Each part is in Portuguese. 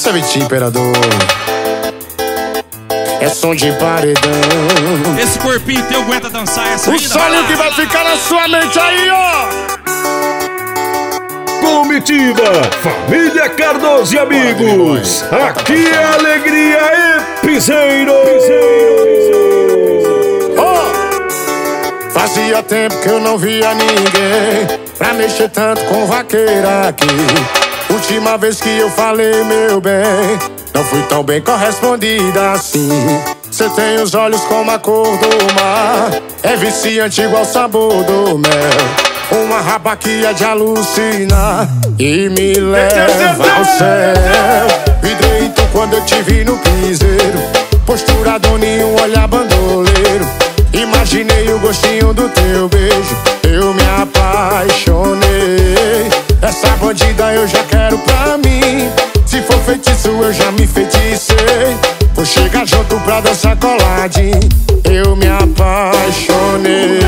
Essa é Vitinho Imperador. É som de paredão. Esse corpinho teu aguenta dançar essa aí? O sonho que vai ficar na sua mente aí, ó. Comitiva, família Cardoso e amigos. Aqui é alegria e piseiro. Fazia tempo que eu não via ninguém pra mexer tanto com vaqueira aqui. Última vez que eu falei, meu bem, não fui tão bem correspondida assim. Cê tem os olhos como a cor do mar, é viciante igual o sabor do mel. Uma raba que é de alucinar e me leva ao céu. Vidreito quando eu te vi no piseiro, postura doninho, olhar bandoleiro. Imaginei o gostinho do teu beijo, eu me apaixonei. Essa bandida eu já quero pra mim, se for feitiço eu já me feiticei. Vou chegar junto pra dançar coladinho, eu me apaixonei.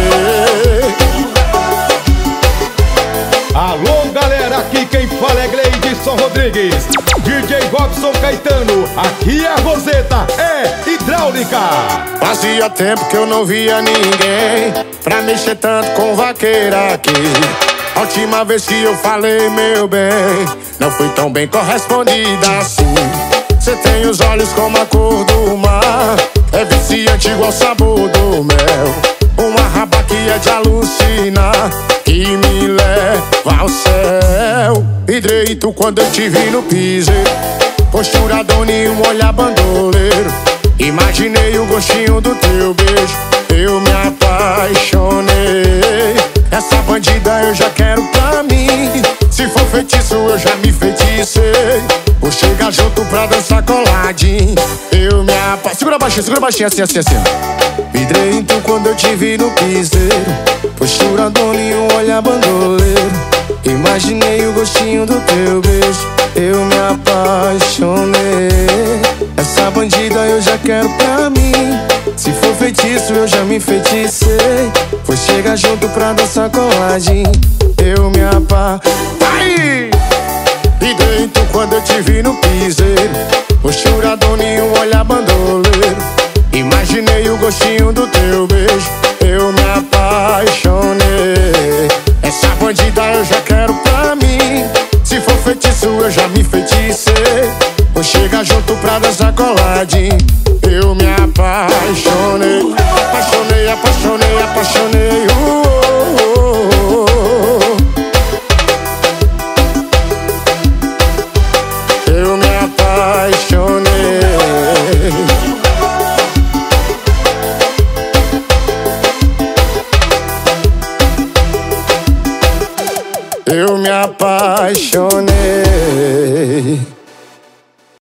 Alô galera, aqui quem fala é Gleidson Rodrigues, DJ Robson Caetano, aqui é a Roseta, é hidráulica. Fazia tempo que eu não via ninguém pra mexer tanto com vaqueira aqui. A última vez que eu falei, meu bem, não fui tão bem correspondida assim. Cê tem os olhos como a cor do mar, é viciante igual o sabor do mel. Uma raba que é de alucinar e me leva ao céu. Vidreito quando eu te vi no piseiro, postura doninho, olhar bandoleiro. Imaginei o gostinho do teu beijo, eu me apaixonei. Essa bandida eu já quero pra mim, se for feitiço eu já me feiticei. Vou chegar junto pra dançar coladinho, eu me apaixonei. Segura baixinho, assim, assim, assim. Vidreito quando eu te vi no piseiro, postura doninho, olhar bandoleiro. Imaginei o gostinho do teu beijo, eu me apaixonei. Essa bandida eu já quero pra mim, se for feitiço eu já me feiticei. Vou chegar junto pra dançar coladinho, eu me apaixonei. Vidreito quando eu te vi no piseiro, postura doninho, olhar bandoleiro. Imaginei o gostinho do teu beijo, eu me apaixonei. Essa bandida eu já quero pra mim, se for feitiço eu já me feiticei. Vou chegar junto pra dançar coladinho, eu me apaixonei. Apaixonei, apaixonei, apaixonei. Eu me apaixonei. Eu me apaixonei.